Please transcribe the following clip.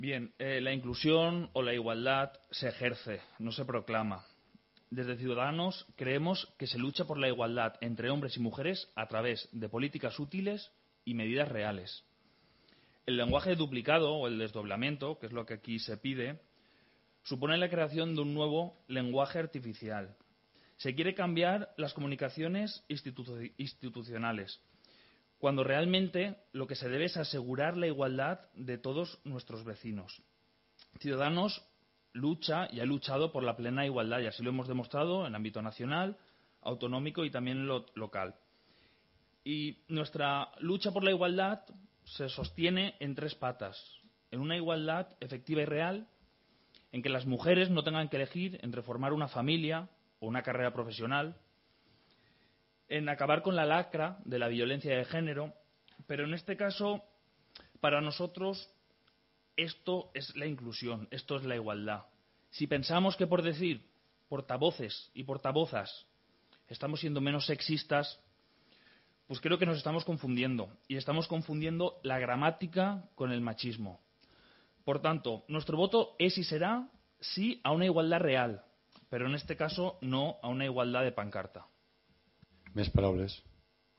Bien, la inclusión o la igualdad se ejerce, no se proclama. Desde Ciudadanos creemos que se lucha por la igualdad entre hombres y mujeres a través de políticas útiles y medidas reales. El lenguaje duplicado o el desdoblamiento, que es lo que aquí se pide, supone la creación de un nuevo lenguaje artificial. Se quiere cambiar las comunicaciones institucionales, cuando realmente lo que se debe es asegurar la igualdad de todos nuestros vecinos. Ciudadanos lucha y ha luchado por la plena igualdad, y así lo hemos demostrado en el ámbito nacional, autonómico y también local. Y nuestra lucha por la igualdad se sostiene en tres patas. En una igualdad efectiva y real, en que las mujeres no tengan que elegir entre formar una familia o una carrera profesional, en acabar con la lacra de la violencia de género, pero en este caso, para nosotros, esto es la inclusión, esto es la igualdad. Si pensamos que por decir portavoces y portavozas estamos siendo menos sexistas, pues creo que nos estamos confundiendo, y estamos confundiendo la gramática con el machismo. Por tanto, nuestro voto es y será sí a una igualdad real, pero en este caso no a una igualdad de pancarta. Més paraules.